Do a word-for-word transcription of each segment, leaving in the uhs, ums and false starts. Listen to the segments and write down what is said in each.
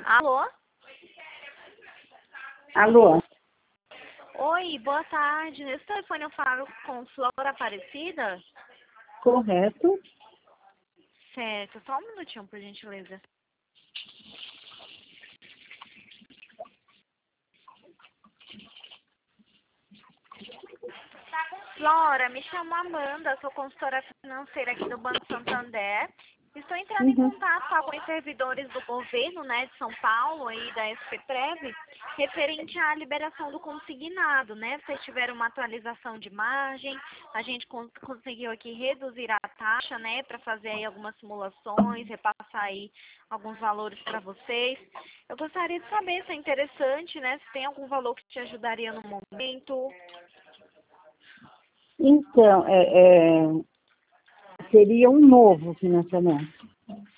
Alô? Alô? Oi, boa tarde. Nesse telefone eu falo com Flora Aparecida? Correto. Certo, só um minutinho, por gentileza. Flora, me chamo Amanda, sou consultora financeira aqui do Banco Santander. Estou entrando em Uhum. contato com alguns servidores do governo, né, de São Paulo e da SPTrev, referente à liberação do consignado, né? Vocês tiveram uma atualização de margem, a gente cons conseguiu aqui reduzir a taxa, né, para fazer aí algumas simulações, repassar aí alguns valores para vocês. Eu gostaria de saber se é interessante, né, se tem algum valor que te ajudaria no momento. Então, é, é, seria um novo financiamento.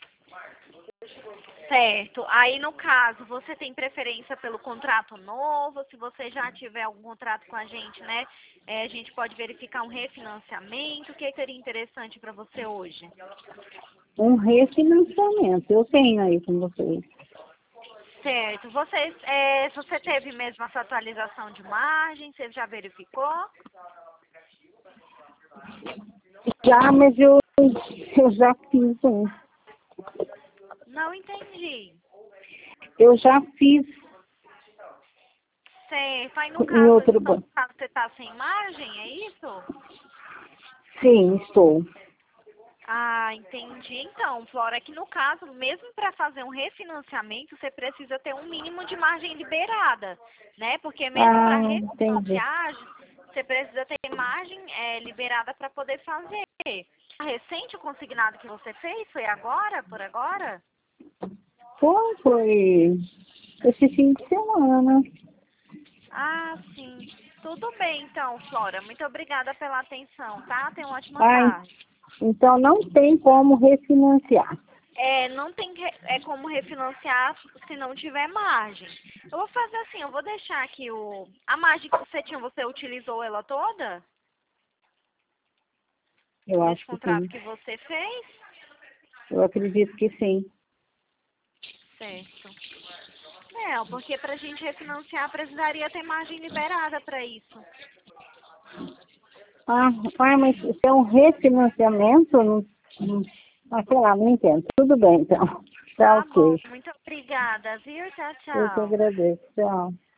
Certo. Aí, no caso, você tem preferência pelo contrato novo? Se você já tiver algum contrato com a gente, né, é, a gente pode verificar um refinanciamento. O que seria interessante para você hoje? Um refinanciamento. Eu tenho aí com vocês. Certo. Vocês, é, você teve mesmo essa atualização de margem? Você já verificou? Já, mas eu, eu já fiz um. Não entendi. Eu já fiz Certo. Aí, no em caso, outro então, banco. no caso, você está sem margem, é isso? Sim, estou. Ah, entendi. Então, Flora, que no caso, mesmo para fazer um refinanciamento, você precisa ter um mínimo de margem liberada, né? Porque mesmo para Ah, entendi. refinanciar, você precisa ter margem é, liberada para poder fazer. Recente o consignado que você fez? Foi agora, por agora? Foi, foi esse fim de semana. Ah, sim. Tudo bem, então, Flora. Muito obrigada pela atenção, tá? Tenha uma ótima Ah, tarde. então não tem como refinanciar. É, não tem que- é como refinanciar se não tiver margem. Eu vou fazer assim, eu vou deixar aqui o... A margem que você tinha, você utilizou ela toda? Eu Nesse acho que contrato sim. que você fez? Eu acredito que sim. Certo. É, porque pra gente refinanciar precisaria ter margem liberada para isso. Ah, ah, mas isso é um refinanciamento? Não, não, ah, sei lá, não entendo. Tudo bem, então. Tá Tá bom, ok. muito obrigada, viu? Tchau, Eu que tchau. agradeço. Tchau.